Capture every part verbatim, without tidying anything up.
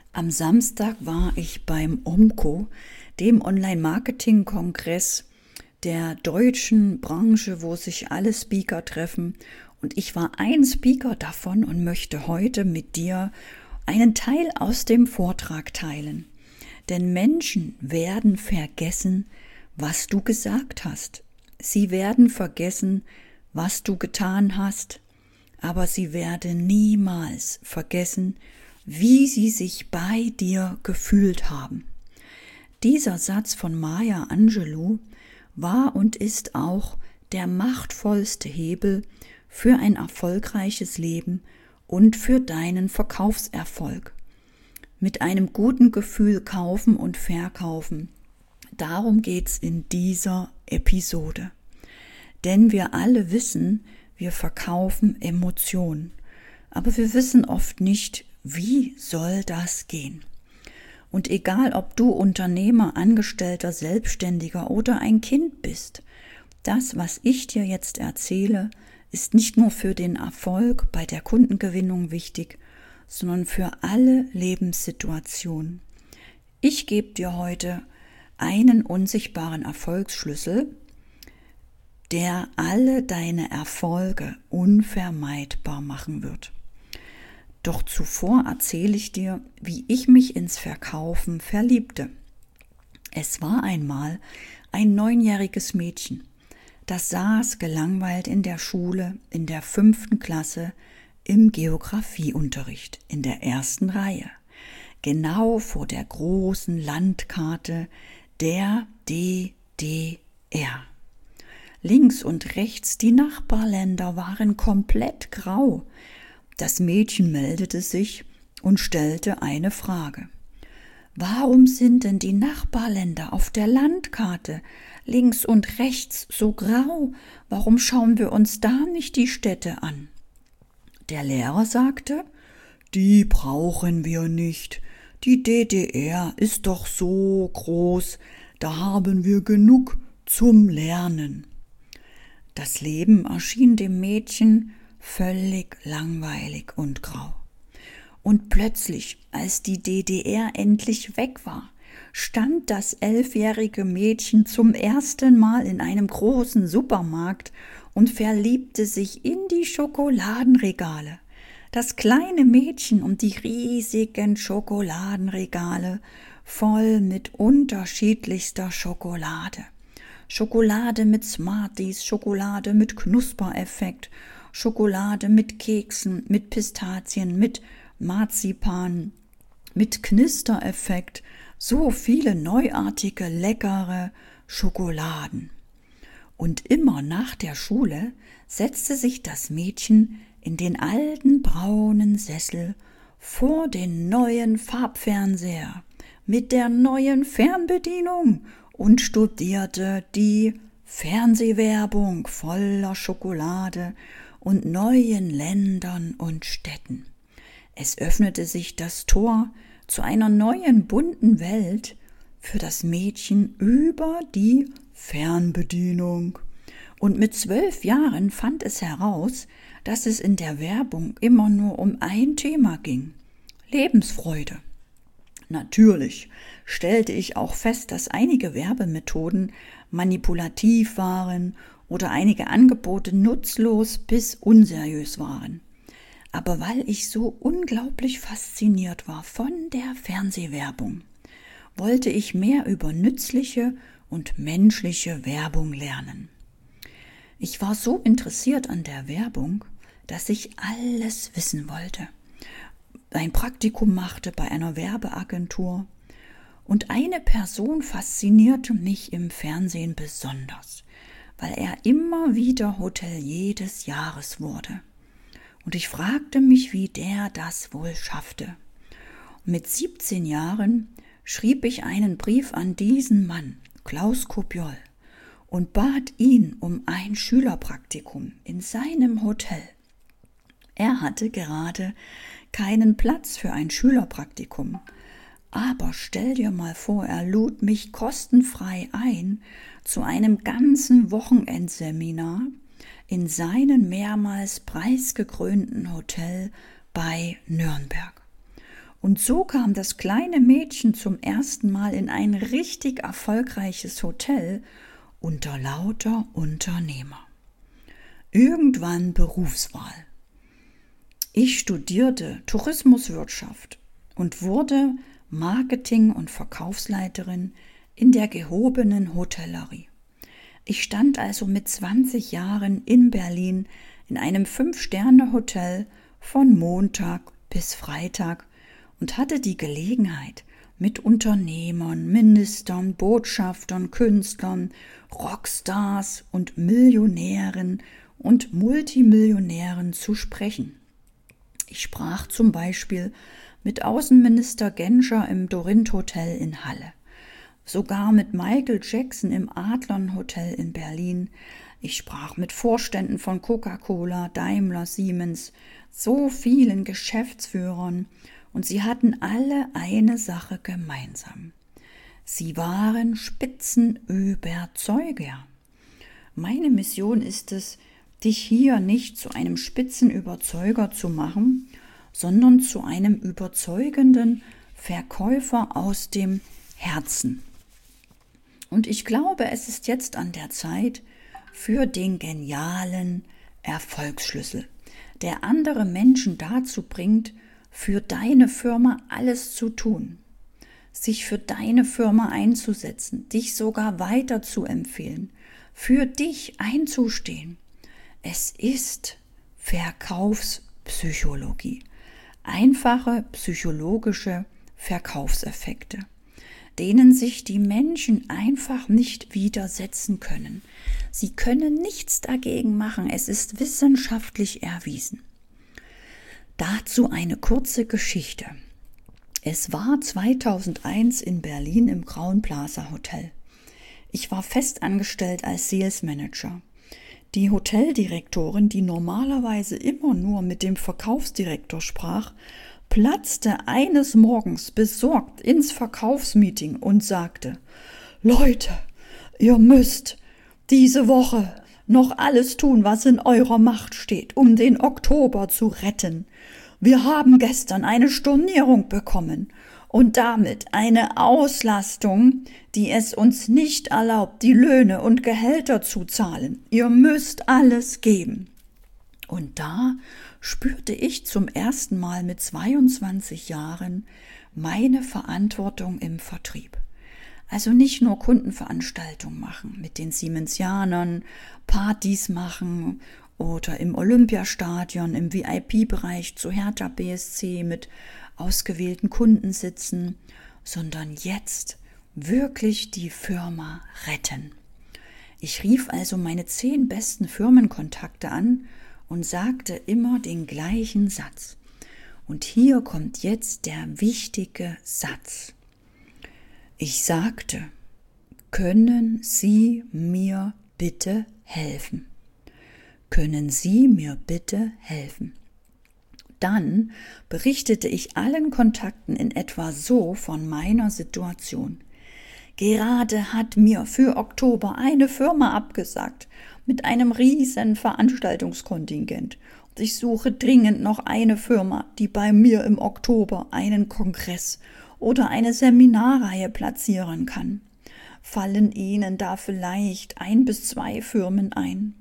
Am Samstag war ich beim O M C O, dem Online-Marketing-Kongress der deutschen Branche, wo sich alle Speaker treffen. Und ich war ein Speaker davon und möchte heute mit dir einen Teil aus dem Vortrag teilen. Denn Menschen werden vergessen, was du gesagt hast. Sie werden vergessen, was du getan hast, aber sie werden niemals vergessen, wie sie sich bei dir gefühlt haben. Dieser Satz von Maya Angelou war und ist auch der machtvollste Hebel für ein erfolgreiches Leben und für deinen Verkaufserfolg. Mit einem guten Gefühl kaufen und verkaufen. Darum geht's in dieser Episode. Denn wir alle wissen, wir verkaufen Emotionen. Aber wir wissen oft nicht, wie soll das gehen? Und egal, ob du Unternehmer, Angestellter, Selbstständiger oder ein Kind bist, das, was ich dir jetzt erzähle, ist nicht nur für den Erfolg bei der Kundengewinnung wichtig, sondern für alle Lebenssituationen. Ich gebe dir heute einen unsichtbaren Erfolgsschlüssel, der alle deine Erfolge unvermeidbar machen wird. Doch zuvor erzähle ich dir, wie ich mich ins Verkaufen verliebte. Es war einmal ein neunjähriges Mädchen, das saß gelangweilt in der Schule in der fünften Klasse im Geografieunterricht in der ersten Reihe, genau vor der großen Landkarte der D D R. Links und rechts die Nachbarländer waren komplett grau. Das Mädchen meldete sich und stellte eine Frage. Warum sind denn die Nachbarländer auf der Landkarte links und rechts so grau? Warum schauen wir uns da nicht die Städte an? Der Lehrer sagte, die brauchen wir nicht. Die D D R ist doch so groß, da haben wir genug zum Lernen. Das Leben erschien dem Mädchen völlig langweilig und grau. Und plötzlich, als die D D R endlich weg war, stand das elfjährige Mädchen zum ersten Mal in einem großen Supermarkt und verliebte sich in die Schokoladenregale. Das kleine Mädchen und die riesigen Schokoladenregale voll mit unterschiedlichster Schokolade. Schokolade mit Smarties, Schokolade mit Knuspereffekt, Schokolade mit Keksen, mit Pistazien, mit Marzipan, mit Knistereffekt, so viele neuartige, leckere Schokoladen. Und immer nach der Schule setzte sich das Mädchen in den alten braunen Sessel vor den neuen Farbfernseher mit der neuen Fernbedienung und studierte die Fernsehwerbung voller Schokolade und neuen Ländern und Städten. Es öffnete sich das Tor zu einer neuen bunten Welt für das Mädchen über die Fernbedienung. Und mit zwölf Jahren fand es heraus, dass es in der Werbung immer nur um ein Thema ging: Lebensfreude. Natürlich stellte ich auch fest, dass einige Werbemethoden manipulativ waren oder einige Angebote nutzlos bis unseriös waren. Aber weil ich so unglaublich fasziniert war von der Fernsehwerbung, wollte ich mehr über nützliche und menschliche Werbung lernen. Ich war so interessiert an der Werbung, dass ich alles wissen wollte. Ein Praktikum machte bei einer Werbeagentur und eine Person faszinierte mich im Fernsehen besonders, weil er immer wieder Hotelier des Jahres wurde. Und ich fragte mich, wie der das wohl schaffte. Und mit siebzehn Jahren schrieb ich einen Brief an diesen Mann, Klaus Kopiol, und bat ihn um ein Schülerpraktikum in seinem Hotel. Er hatte gerade keinen Platz für ein Schülerpraktikum, aber stell dir mal vor, er lud mich kostenfrei ein zu einem ganzen Wochenendseminar in seinem mehrmals preisgekrönten Hotel bei Nürnberg. Und so kam das kleine Mädchen zum ersten Mal in ein richtig erfolgreiches Hotel unter lauter Unternehmer. Irgendwann Berufswahl. Ich studierte Tourismuswirtschaft und wurde Marketing- und Verkaufsleiterin in der gehobenen Hotellerie. Ich stand also mit zwanzig Jahren in Berlin in einem Fünf-Sterne-Hotel von Montag bis Freitag und hatte die Gelegenheit, mit Unternehmern, Ministern, Botschaftern, Künstlern, Rockstars und Millionären und Multimillionären zu sprechen. Ich sprach zum Beispiel mit Außenminister Genscher im Dorint Hotel in Halle, sogar mit Michael Jackson im Adlon Hotel in Berlin. Ich sprach mit Vorständen von Coca-Cola, Daimler, Siemens, so vielen Geschäftsführern, und sie hatten alle eine Sache gemeinsam. Sie waren Spitzenüberzeuger. Meine Mission ist es, dich hier nicht zu einem Spitzenüberzeuger zu machen, sondern zu einem überzeugenden Verkäufer aus dem Herzen. Und ich glaube, es ist jetzt an der Zeit für den genialen Erfolgsschlüssel, der andere Menschen dazu bringt, für deine Firma alles zu tun, sich für deine Firma einzusetzen, dich sogar weiter zu empfehlen, für dich einzustehen. Es ist Verkaufspsychologie, einfache psychologische Verkaufseffekte, denen sich die Menschen einfach nicht widersetzen können. Sie können nichts dagegen machen, es ist wissenschaftlich erwiesen. Dazu eine kurze Geschichte. Es war zweitausendeins in Berlin im Crowne Plaza Hotel. Ich war fest angestellt als Sales Manager. Die Hoteldirektorin, die normalerweise immer nur mit dem Verkaufsdirektor sprach, platzte eines Morgens besorgt ins Verkaufsmeeting und sagte: Leute, ihr müsst diese Woche noch alles tun, was in eurer Macht steht, um den Oktober zu retten. Wir haben gestern eine Stornierung bekommen und damit eine Auslastung, die es uns nicht erlaubt, die Löhne und Gehälter zu zahlen. Ihr müsst alles geben. Und da spürte ich zum ersten Mal mit zweiundzwanzig Jahren meine Verantwortung im Vertrieb. Also nicht nur Kundenveranstaltungen machen, mit den Siemensianern Partys machen oder im Olympiastadion, im V I P-Bereich zu Hertha B S C mit ausgewählten Kunden sitzen, sondern jetzt wirklich die Firma retten. Ich rief also meine zehn besten Firmenkontakte an und sagte immer den gleichen Satz. Und hier kommt jetzt der wichtige Satz. Ich sagte: Können Sie mir bitte helfen? Können Sie mir bitte helfen? Dann berichtete ich allen Kontakten in etwa so von meiner Situation. Gerade hat mir für Oktober eine Firma abgesagt mit einem riesen Veranstaltungskontingent. Und ich suche dringend noch eine Firma, die bei mir im Oktober einen Kongress oder eine Seminarreihe platzieren kann. Fallen Ihnen da vielleicht ein bis zwei Firmen ein?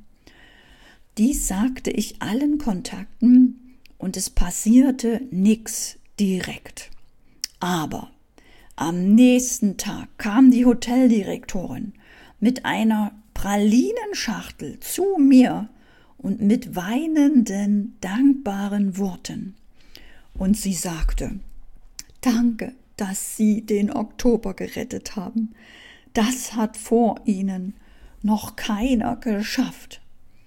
Dies sagte ich allen Kontakten und es passierte nichts direkt. Aber am nächsten Tag kam die Hoteldirektorin mit einer Pralinenschachtel zu mir und mit weinenden, dankbaren Worten. Und sie sagte: Danke, dass Sie den Oktober gerettet haben. Das hat vor Ihnen noch keiner geschafft.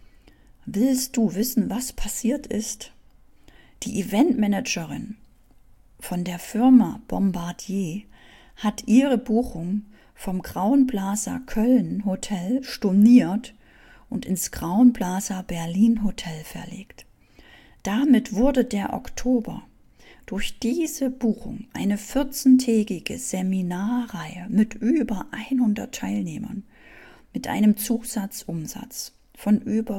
Willst du wissen, was passiert ist? Die Eventmanagerin von der Firma Bombardier hat ihre Buchung vom Crowne Plaza Köln Hotel storniert und ins Crowne Plaza Berlin Hotel verlegt. Damit wurde der Oktober durch diese Buchung eine vierzehntägige Seminarreihe mit über hundert Teilnehmern mit einem Zusatzumsatz von über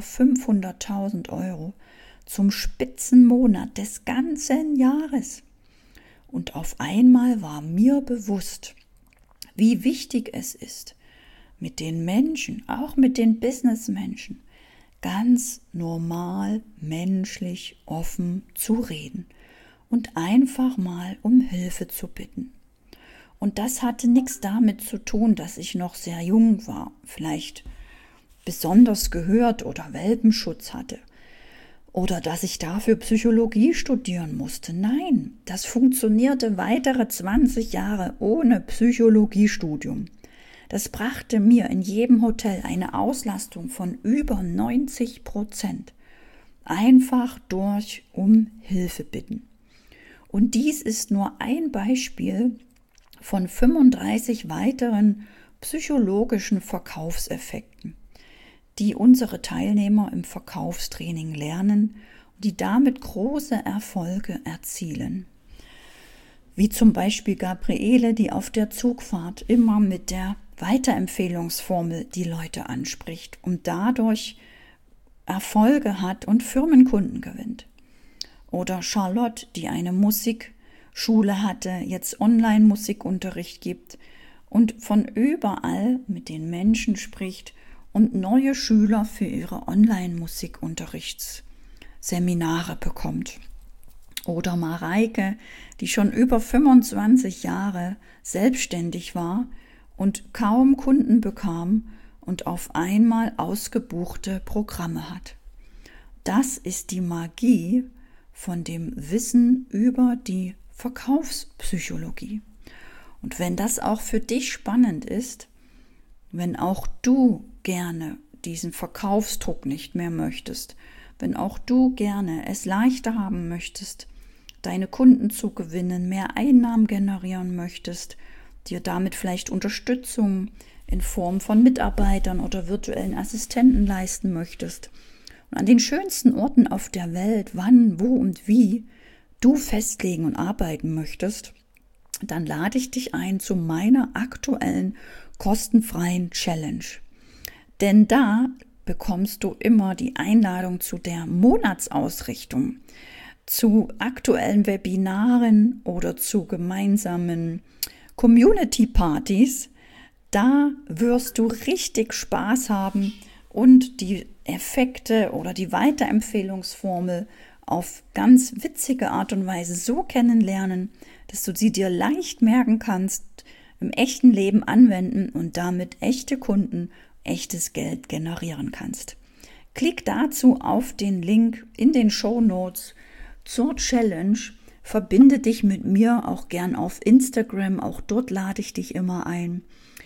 fünfhunderttausend Euro zum Spitzenmonat des ganzen Jahres. Und auf einmal war mir bewusst, wie wichtig es ist, mit den Menschen, auch mit den Businessmenschen, ganz normal, menschlich, offen zu reden und einfach mal um Hilfe zu bitten. Und das hatte nichts damit zu tun, dass ich noch sehr jung war, vielleicht besonders gehört oder Welpenschutz hatte oder dass ich dafür Psychologie studieren musste. Nein, das funktionierte weitere zwanzig Jahre ohne Psychologiestudium. Das brachte mir in jedem Hotel eine Auslastung von über neunzig Prozent. Einfach durch um Hilfe bitten. Und dies ist nur ein Beispiel von fünfunddreißig weiteren psychologischen Verkaufseffekten, die unsere Teilnehmer im Verkaufstraining lernen und die damit große Erfolge erzielen. Wie zum Beispiel Gabriele, die auf der Zugfahrt immer mit der Weiterempfehlungsformel die Leute anspricht und dadurch Erfolge hat und Firmenkunden gewinnt. Oder Charlotte, die eine Musikschule hatte, jetzt Online-Musikunterricht gibt und von überall mit den Menschen spricht und neue Schüler für ihre Online-Musikunterrichtsseminare bekommt. Oder Mareike, die schon über fünfundzwanzig Jahre selbstständig war und kaum Kunden bekam und auf einmal ausgebuchte Programme hat. Das ist die Magie von dem Wissen über die Verkaufspsychologie. Und wenn das auch für dich spannend ist, wenn auch du gerne diesen Verkaufsdruck nicht mehr möchtest, wenn auch du gerne es leichter haben möchtest, deine Kunden zu gewinnen, mehr Einnahmen generieren möchtest, dir damit vielleicht Unterstützung in Form von Mitarbeitern oder virtuellen Assistenten leisten möchtest und an den schönsten Orten auf der Welt, wann, wo und wie du festlegen und arbeiten möchtest, dann lade ich dich ein zu meiner aktuellen kostenfreien Challenge. Denn da bekommst du immer die Einladung zu der Monatsausrichtung, zu aktuellen Webinaren oder zu gemeinsamen Community-Partys. Da wirst du richtig Spaß haben und die Effekte oder die Weiterempfehlungsformel auf ganz witzige Art und Weise so kennenlernen, dass du sie dir leicht merken kannst, im echten Leben anwenden und damit echte Kunden, echtes Geld generieren kannst. Klick dazu auf den Link in den Shownotes zur Challenge. Verbinde dich mit mir auch gern auf Instagram, auch dort lade ich dich immer ein.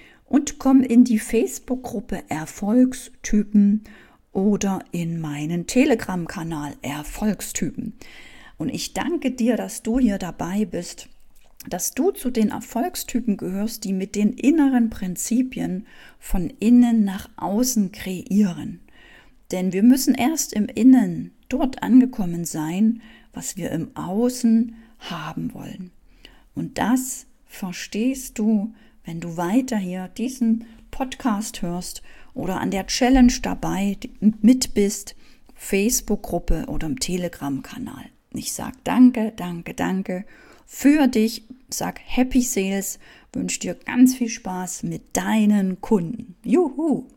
Und komm in die Facebook-Gruppe Erfolgstypen oder in meinen Telegram-Kanal Erfolgstypen. Und ich danke dir, dass du hier dabei bist, dass du zu den Erfolgstypen gehörst, die mit den inneren Prinzipien von innen nach außen kreieren. Denn wir müssen erst im Innen dort angekommen sein, was wir im Außen haben wollen. Und das verstehst du, wenn du weiter hier diesen Podcast hörst oder an der Challenge dabei mit bist, Facebook-Gruppe oder im Telegram-Kanal. Ich sage danke, danke, danke für dich, sag Happy Sales, wünsche dir ganz viel Spaß mit deinen Kunden. Juhu!